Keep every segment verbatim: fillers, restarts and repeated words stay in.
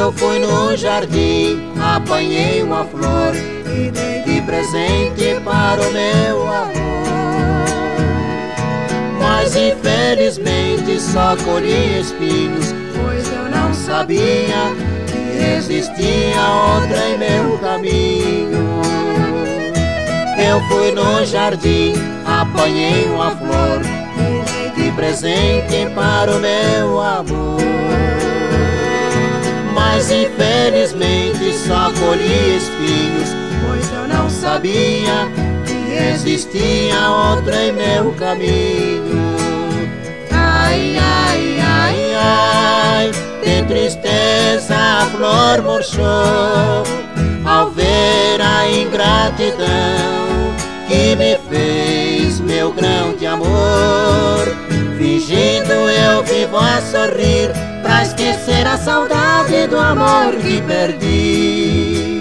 Eu fui no jardim, apanhei uma flor e dei de presente para o meu amor. Mas infelizmente só colhi espinhos, pois eu não sabia que existia outra em meu caminho. Eu fui no jardim, apanhei uma flor e dei de presente para o meu amor. Mas infelizmente só colhi espinhos, pois eu não sabia que existia outra em meu caminho. Ai, ai, ai, ai, de tristeza a flor murchou ao ver a ingratidão que me fez meu grão de amor. Fingindo eu vivo a sorrir pra esquecer a saudade do amor que perdi.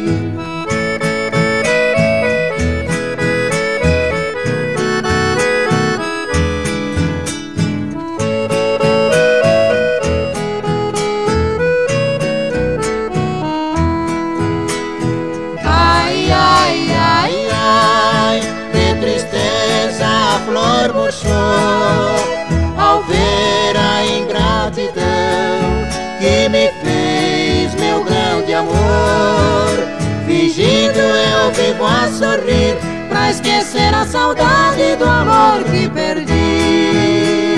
Ai, ai, ai, ai, de tristeza a flor murchou ao ver a ingratidão que me fez meu grão de amor. Fingindo eu vivo a sorrir pra esquecer a saudade do amor que perdi.